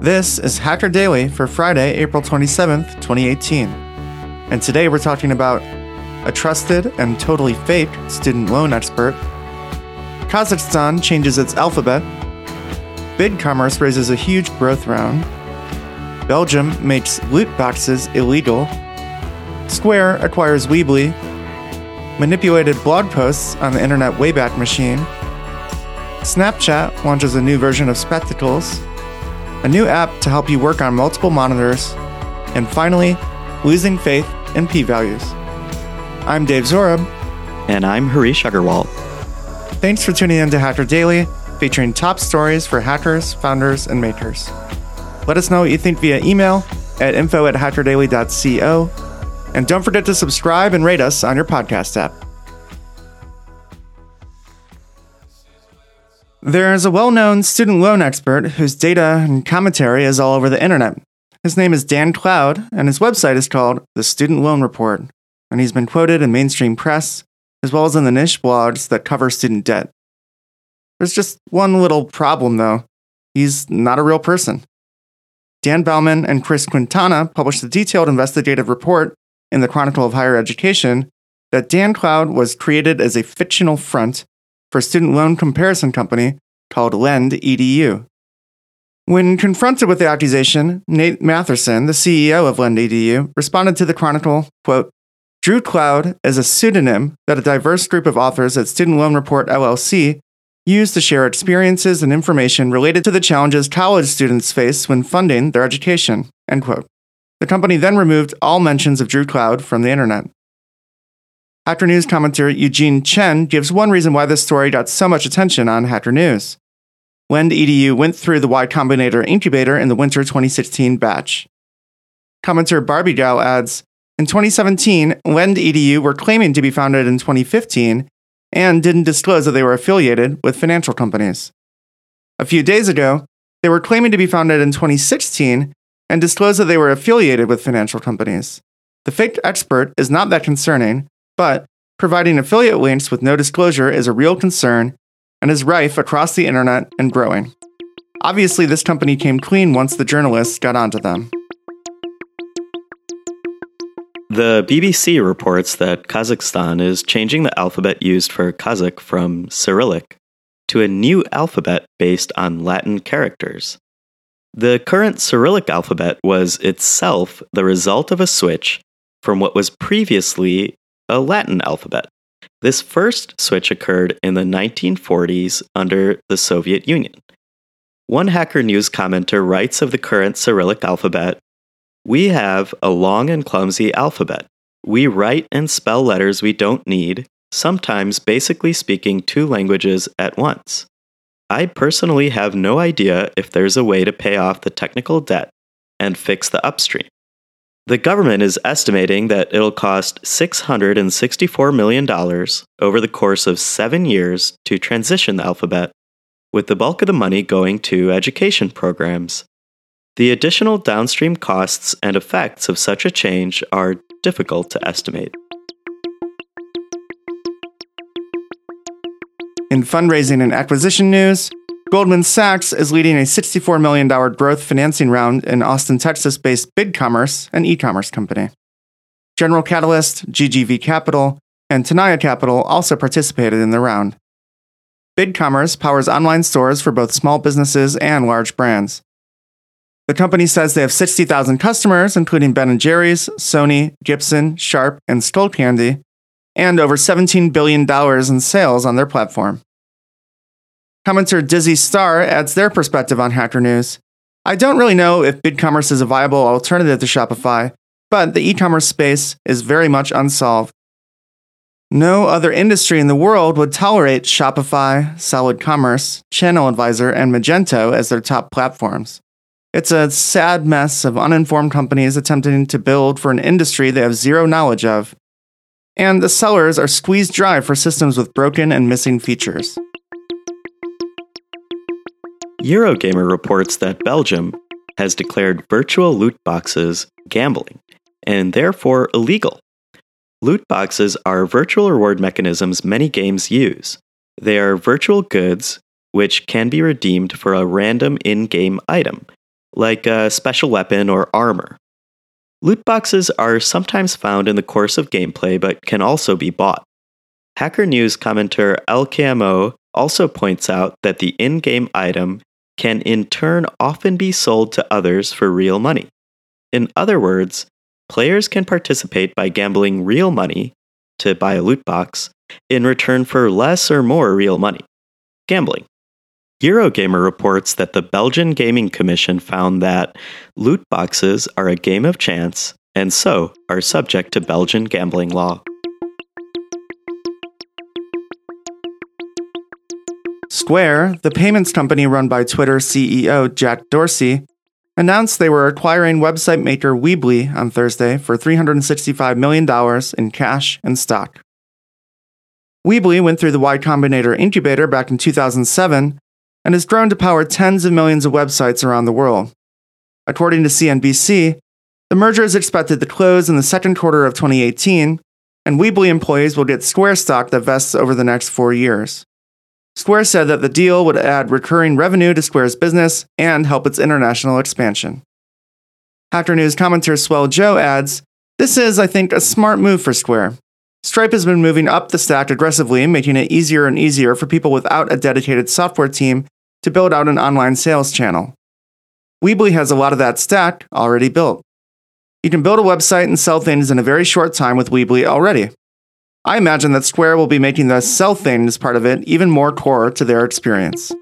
This is Hacker Daily for Friday, April 27th, 2018. And today we're talking about a trusted and totally fake student loan expert, Kazakhstan changes its alphabet, BigCommerce raises a huge growth round, Belgium makes loot boxes illegal, Square acquires Weebly, manipulated blog posts on the Internet Wayback Machine, Snapchat launches a new version of Spectacles, a new app to help you work on multiple monitors, and finally, losing faith in p-values. I'm Dave Zorab. And I'm Harish Agarwal. Thanks for tuning in to Hacker Daily, featuring top stories for hackers, founders, and makers. Let us know what you think via email at info@hackerdaily.co, and don't forget to subscribe and rate us on your podcast app. There is a well-known student loan expert whose data and commentary is all over the internet. His name is Dan Cloud, and his website is called The Student Loan Report, and he's been quoted in mainstream press, as well as in the niche blogs that cover student debt. There's just one little problem, though. He's not a real person. Dan Bauman and Chris Quintana published a detailed investigative report in the Chronicle of Higher Education that Dan Cloud was created as a fictional front for a student loan comparison company called Lend.edu. When confronted with the accusation, Nate Matherson, the CEO of Lend.edu, responded to the Chronicle, quote, "Drew Cloud is a pseudonym that a diverse group of authors at Student Loan Report LLC use to share experiences and information related to the challenges college students face when funding their education," end quote. The company then removed all mentions of Drew Cloud from the internet. Hacker News commentator Eugene Chen gives one reason why this story got so much attention on Hacker News. Lend.edu went through the Y Combinator incubator in the winter 2016 batch. Commentator Barbie Gal adds, in 2017, Lend.edu were claiming to be founded in 2015 and didn't disclose that they were affiliated with financial companies. A few days ago, they were claiming to be founded in 2016 and disclosed that they were affiliated with financial companies. The fake expert is not that concerning, but providing affiliate links with no disclosure is a real concern and is rife across the internet and growing. Obviously, this company came clean once the journalists got onto them. The BBC reports that Kazakhstan is changing the alphabet used for Kazakh from Cyrillic to a new alphabet based on Latin characters. The current Cyrillic alphabet was itself the result of a switch from what was previously a Latin alphabet. This first switch occurred in the 1940s under the Soviet Union. One Hacker News commenter writes of the current Cyrillic alphabet, "We have a long and clumsy alphabet. We write and spell letters we don't need, sometimes basically speaking two languages at once. I personally have no idea if there's a way to pay off the technical debt and fix the upstream. The government is estimating that it'll cost $664 million over the course of 7 years to transition the alphabet, with the bulk of the money going to education programs. The additional downstream costs and effects of such a change are difficult to estimate." In fundraising and acquisition news, Goldman Sachs is leading a $64 million growth financing round in Austin, Texas-based BigCommerce, an e-commerce company. General Catalyst, GGV Capital, and Tenaya Capital also participated in the round. BigCommerce powers online stores for both small businesses and large brands. The company says they have 60,000 customers, including Ben & Jerry's, Sony, Gibson, Sharp, and Skullcandy, and over $17 billion in sales on their platform. Commentator Dizzy Star adds their perspective on Hacker News. "I don't really know if BigCommerce is a viable alternative to Shopify, but the e-commerce space is very much unsolved. No other industry in the world would tolerate Shopify, Solid Commerce, Channel Advisor, and Magento as their top platforms. It's a sad mess of uninformed companies attempting to build for an industry they have zero knowledge of. And the sellers are squeezed dry for systems with broken and missing features." Eurogamer reports that Belgium has declared virtual loot boxes gambling, and therefore illegal. Loot boxes are virtual reward mechanisms many games use. They are virtual goods which can be redeemed for a random in-game item, like a special weapon or armor. Loot boxes are sometimes found in the course of gameplay but can also be bought. Hacker News commenter LKMO also points out that the in-game item can in turn often be sold to others for real money. In other words, players can participate by gambling real money to buy a loot box in return for less or more real money. Gambling. Eurogamer reports that the Belgian Gaming Commission found that loot boxes are a game of chance and so are subject to Belgian gambling law. Square, the payments company run by Twitter CEO Jack Dorsey, announced they were acquiring website maker Weebly on Thursday for $365 million in cash and stock. Weebly went through the Y Combinator incubator back in 2007 and has grown to power tens of millions of websites around the world. According to CNBC, the merger is expected to close in the second quarter of 2018, and Weebly employees will get Square stock that vests over the next 4 years. Square said that the deal would add recurring revenue to Square's business and help its international expansion. Hacker News commentator Swell Joe adds, "This is, I think, a smart move for Square. Stripe has been moving up the stack aggressively, making it easier and easier for people without a dedicated software team to build out an online sales channel. Weebly has a lot of that stack already built. You can build a website and sell things in a very short time with Weebly already. I imagine that Square will be making the sell things part of it even more core to their experience."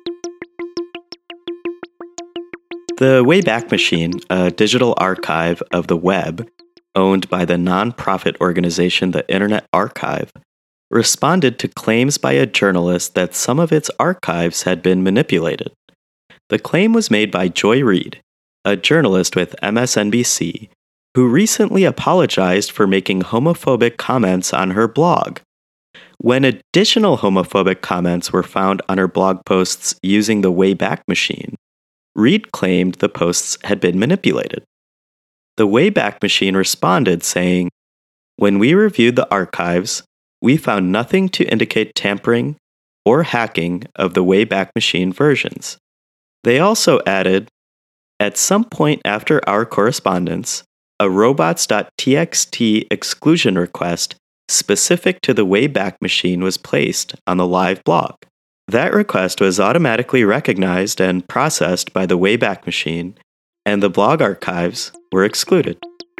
The Wayback Machine, a digital archive of the web, owned by the nonprofit organization The Internet Archive, responded to claims by a journalist that some of its archives had been manipulated. The claim was made by Joy Reid, a journalist with MSNBC, who recently apologized for making homophobic comments on her blog. When additional homophobic comments were found on her blog posts using the Wayback Machine, Reid claimed the posts had been manipulated. The Wayback Machine responded saying, "When we reviewed the archives, we found nothing to indicate tampering or hacking of the Wayback Machine versions." They also added, "At some point after our correspondence, a robots.txt exclusion request specific to the Wayback Machine was placed on the live blog. That request was automatically recognized and processed by the Wayback Machine, and the blog archives were excluded."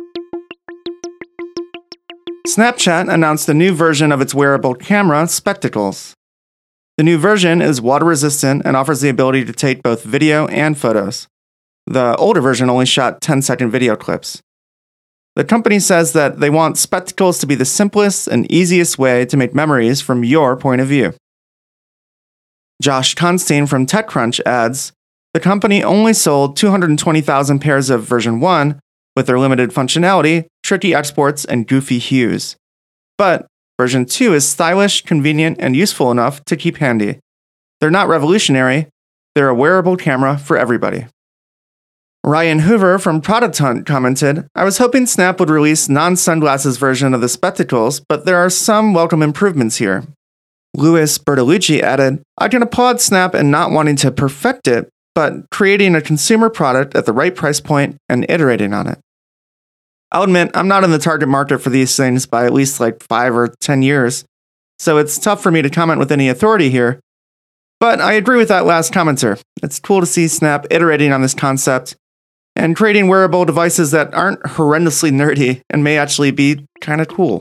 Snapchat announced a new version of its wearable camera, Spectacles. The new version is water-resistant and offers the ability to take both video and photos. The older version only shot 10-second video clips. The company says that they want Spectacles to be the simplest and easiest way to make memories from your point of view. Josh Constein from TechCrunch adds, "The company only sold 220,000 pairs of version 1 with their limited functionality, tricky exports, and goofy hues. But version 2 is stylish, convenient, and useful enough to keep handy. They're not revolutionary, they're a wearable camera for everybody." Ryan Hoover from Product Hunt commented, "I was hoping Snap would release non-sunglasses version of the Spectacles, but there are some welcome improvements here." Louis Bertolucci added, "I can applaud Snap in not wanting to perfect it, but creating a consumer product at the right price point and iterating on it. I'll admit, I'm not in the target market for these things by at least 5 or 10 years, so it's tough for me to comment with any authority here, but I agree with that last commenter. It's cool to see Snap iterating on this concept and creating wearable devices that aren't horrendously nerdy and may actually be kind of cool."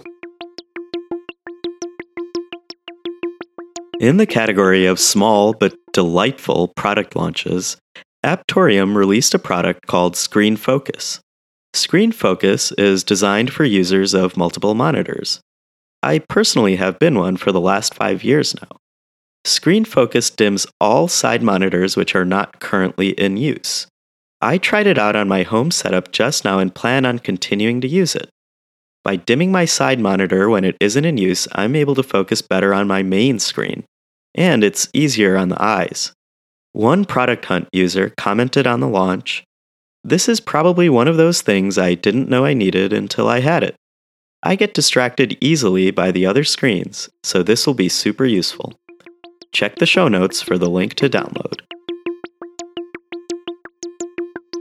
In the category of small but delightful product launches, Apptorium released a product called Screen Focus. Screen Focus is designed for users of multiple monitors. I personally have been one for the last 5 years now. Screen Focus dims all side monitors which are not currently in use. I tried it out on my home setup just now and plan on continuing to use it. By dimming my side monitor when it isn't in use, I'm able to focus better on my main screen, and it's easier on the eyes. One Product Hunt user commented on the launch, "This is probably one of those things I didn't know I needed until I had it. I get distracted easily by the other screens, so this will be super useful." Check the show notes for the link to download.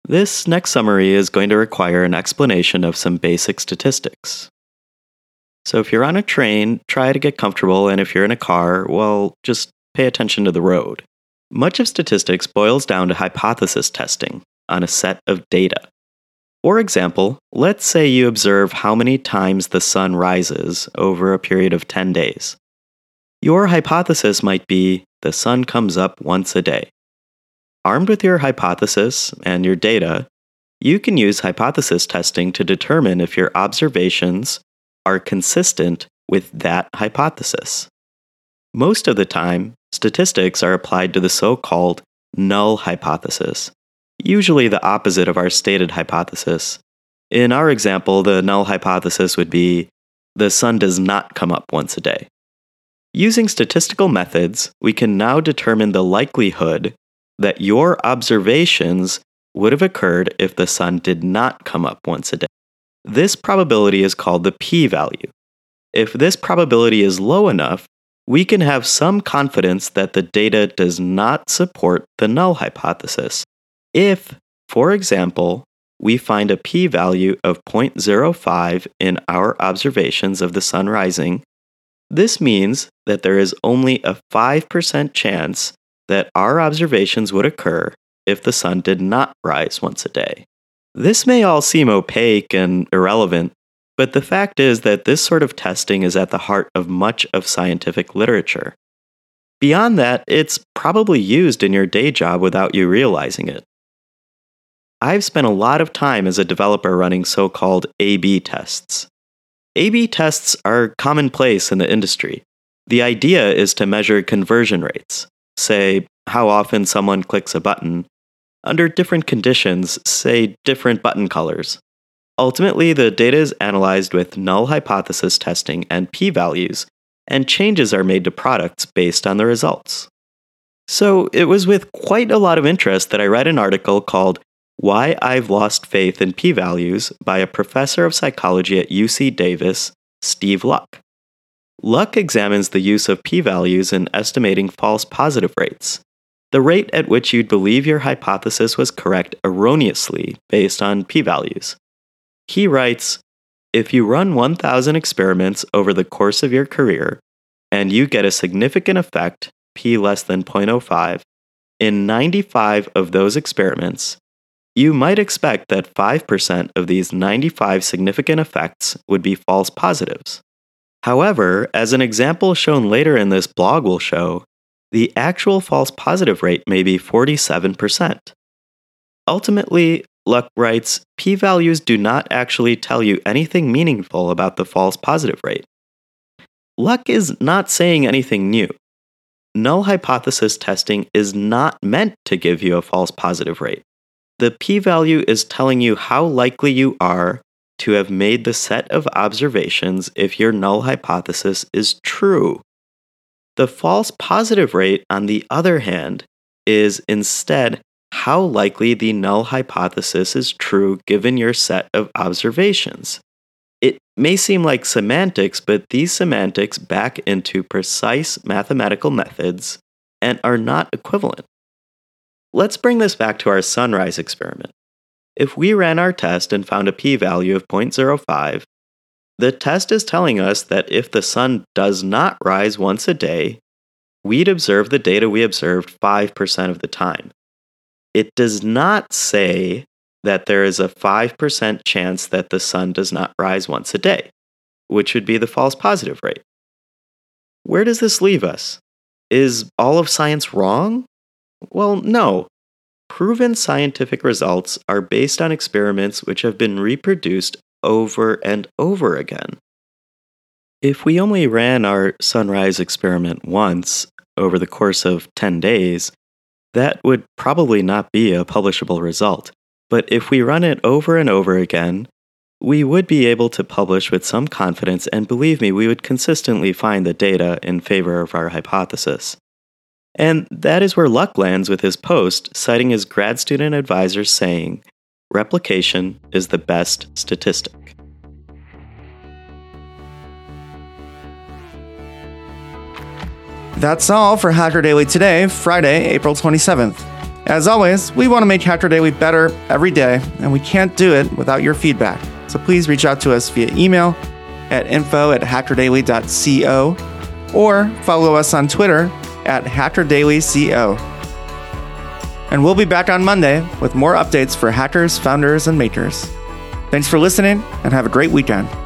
This next summary is going to require an explanation of some basic statistics. So if you're on a train, try to get comfortable, and if you're in a car, well, just pay attention to the road. Much of statistics boils down to hypothesis testing on a set of data. For example, let's say you observe how many times the sun rises over a period of 10 days. Your hypothesis might be the sun comes up once a day. Armed with your hypothesis and your data, you can use hypothesis testing to determine if your observations are consistent with that hypothesis. Most of the time, statistics are applied to the so-called null hypothesis, usually the opposite of our stated hypothesis. In our example, the null hypothesis would be the sun does not come up once a day. Using statistical methods, we can now determine the likelihood that your observations would have occurred if the sun did not come up once a day. This probability is called the p-value. If this probability is low enough, we can have some confidence that the data does not support the null hypothesis. If, for example, we find a p-value of 0.05 in our observations of the sun rising, this means that there is only a 5% chance that our observations would occur if the sun did not rise once a day. This may all seem opaque and irrelevant, but the fact is that this sort of testing is at the heart of much of scientific literature. Beyond that, it's probably used in your day job without you realizing it. I've spent a lot of time as a developer running so-called A/B tests. A/B tests are commonplace in the industry. The idea is to measure conversion rates, say how often someone clicks a button, under different conditions, say different button colors. Ultimately, the data is analyzed with null hypothesis testing and p-values, and changes are made to products based on the results. So it was with quite a lot of interest that I read an article called Why I've Lost Faith in P-Values by a professor of psychology at UC Davis, Steve Luck. Luck examines the use of p-values in estimating false positive rates, the rate at which you'd believe your hypothesis was correct erroneously based on p-values. He writes, if you run 1,000 experiments over the course of your career, and you get a significant effect, p less than 0.05, in 95 of those experiments, you might expect that 5% of these 95 significant effects would be false positives. However, as an example shown later in this blog will show, the actual false positive rate may be 47%. Ultimately, Luck writes, p-values do not actually tell you anything meaningful about the false positive rate. Luck is not saying anything new. Null hypothesis testing is not meant to give you a false positive rate. The p-value is telling you how likely you are to have made the set of observations if your null hypothesis is true. The false positive rate, on the other hand, is instead how likely the null hypothesis is true given your set of observations. It may seem like semantics, but these semantics back into precise mathematical methods and are not equivalent. Let's bring this back to our sunrise experiment. If we ran our test and found a p-value of 0.05, the test is telling us that if the sun does not rise once a day, we'd observe the data we observed 5% of the time. It does not say that there is a 5% chance that the sun does not rise once a day, which would be the false positive rate. Where does this leave us? Is all of science wrong? Well, no. Proven scientific results are based on experiments which have been reproduced over and over again. If we only ran our sunrise experiment once over the course of 10 days, that would probably not be a publishable result. But if we run it over and over again, we would be able to publish with some confidence, and believe me, we would consistently find the data in favor of our hypothesis. And that is where Luck lands with his post, citing his grad student advisors saying, replication is the best statistic. That's all for Hacker Daily today, Friday, April 27th. As always, we want to make Hacker Daily better every day, and we can't do it without your feedback. So please reach out to us via email at info@hackerdaily.co or follow us on Twitter at HackerDailyCO. And we'll be back on Monday with more updates for hackers, founders, and makers. Thanks for listening, and have a great weekend.